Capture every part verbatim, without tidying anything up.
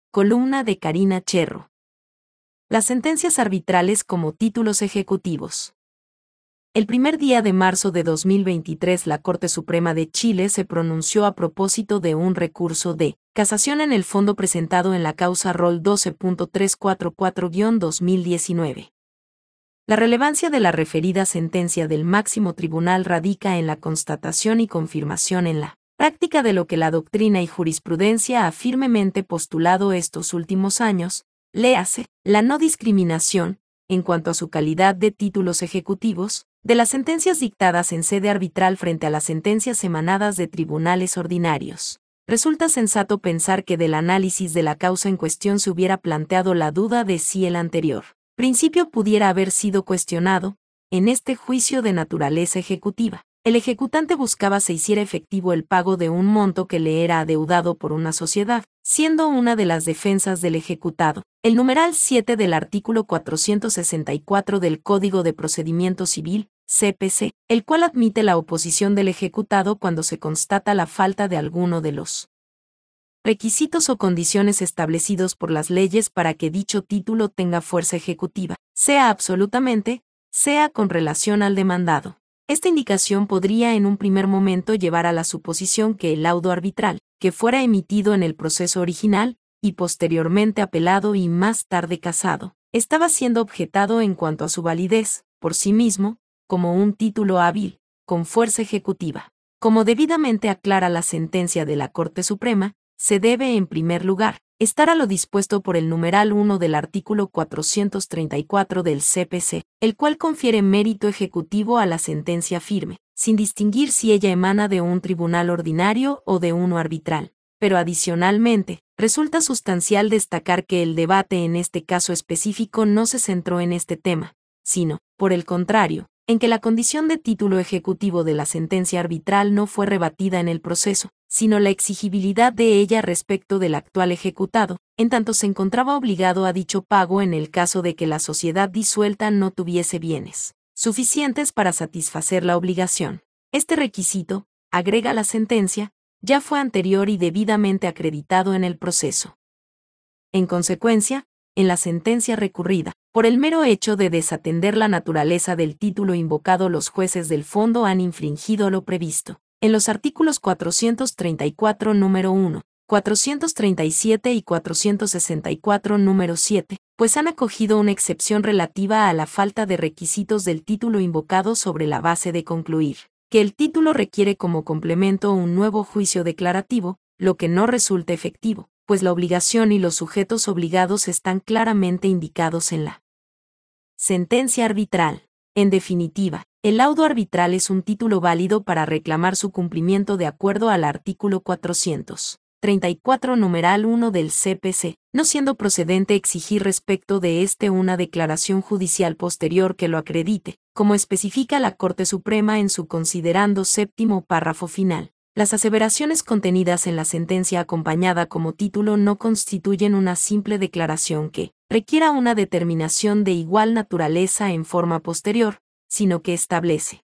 Columna de Karina Cherro. Las sentencias arbitrales como títulos ejecutivos. El primer día de marzo de dos mil veintitrés la Corte Suprema de Chile se pronunció a propósito de un recurso de casación en el fondo presentado en la causa Rol doce punto trescientos cuarenta y cuatro guión dos mil diecinueve. La relevancia de la referida sentencia del máximo tribunal radica en la constatación y confirmación en la práctica de lo que la doctrina y jurisprudencia ha firmemente postulado estos últimos años, léase, la no discriminación, en cuanto a su calidad de títulos ejecutivos, de las sentencias dictadas en sede arbitral frente a las sentencias emanadas de tribunales ordinarios. Resulta sensato pensar que del análisis de la causa en cuestión se hubiera planteado la duda de si el anterior principio pudiera haber sido cuestionado, en este juicio de naturaleza ejecutiva. El ejecutante buscaba se hiciera efectivo el pago de un monto que le era adeudado por una sociedad, siendo una de las defensas del ejecutado el numeral siete del artículo cuatrocientos sesenta y cuatro del Código de Procedimiento Civil, C P C, el cual admite la oposición del ejecutado cuando se constata la falta de alguno de los requisitos o condiciones establecidos por las leyes para que dicho título tenga fuerza ejecutiva, sea absolutamente, sea con relación al demandado. Esta indicación podría en un primer momento llevar a la suposición que el laudo arbitral, que fuera emitido en el proceso original, y posteriormente apelado y más tarde casado, estaba siendo objetado en cuanto a su validez, por sí mismo, como un título hábil, con fuerza ejecutiva. Como debidamente aclara la sentencia de la Corte Suprema, se debe, en primer lugar, estar a lo dispuesto por el numeral uno del artículo cuatrocientos treinta y cuatro del C P C, el cual confiere mérito ejecutivo a la sentencia firme, sin distinguir si ella emana de un tribunal ordinario o de uno arbitral. Pero adicionalmente, resulta sustancial destacar que el debate en este caso específico no se centró en este tema, sino, por el contrario, en que la condición de título ejecutivo de la sentencia arbitral no fue rebatida en el proceso, sino la exigibilidad de ella respecto del actual ejecutado, en tanto se encontraba obligado a dicho pago en el caso de que la sociedad disuelta no tuviese bienes suficientes para satisfacer la obligación. Este requisito, agrega la sentencia, ya fue anterior y debidamente acreditado en el proceso. En consecuencia, en la sentencia recurrida, por el mero hecho de desatender la naturaleza del título invocado, los jueces del fondo han infringido lo previsto en los artículos cuatrocientos treinta y cuatro número uno, cuatrocientos treinta y siete y cuatrocientos sesenta y cuatro número siete, pues han acogido una excepción relativa a la falta de requisitos del título invocado sobre la base de concluir que el título requiere como complemento un nuevo juicio declarativo, lo que no resulta efectivo, pues la obligación y los sujetos obligados están claramente indicados en la sentencia arbitral. En definitiva, el laudo arbitral es un título válido para reclamar su cumplimiento de acuerdo al artículo cuatrocientos treinta y cuatro numeral uno del C P C, no siendo procedente exigir respecto de este una declaración judicial posterior que lo acredite, como especifica la Corte Suprema en su considerando séptimo párrafo final. Las aseveraciones contenidas en la sentencia acompañada como título no constituyen una simple declaración que requiera una determinación de igual naturaleza en forma posterior, sino que establece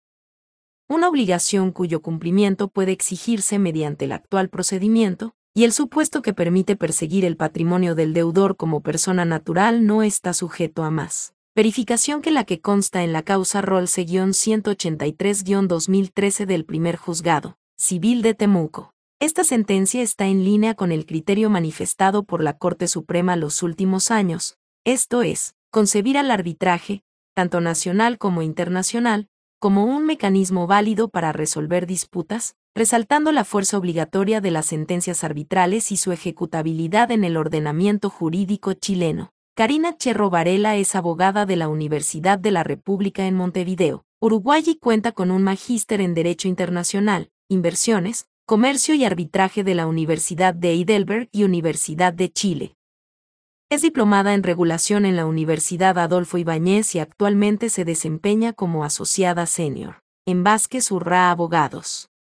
una obligación cuyo cumplimiento puede exigirse mediante el actual procedimiento, y el supuesto que permite perseguir el patrimonio del deudor como persona natural no está sujeto a más verificación que la que consta en la causa Rol ciento ochenta y tres guión dos mil trece del primer juzgado civil de Temuco. Esta sentencia está en línea con el criterio manifestado por la Corte Suprema los últimos años, esto es, concebir al arbitraje, tanto nacional como internacional, como un mecanismo válido para resolver disputas, resaltando la fuerza obligatoria de las sentencias arbitrales y su ejecutabilidad en el ordenamiento jurídico chileno. Karina Cherro Varela es abogada de la Universidad de la República en Montevideo, Uruguay y cuenta con un magíster en Derecho Internacional, Inversiones, Comercio y Arbitraje de la Universidad de Heidelberg y Universidad de Chile. Es diplomada en Regulación en la Universidad Adolfo Ibáñez y actualmente se desempeña como asociada senior en Vázquez Urrá Abogados.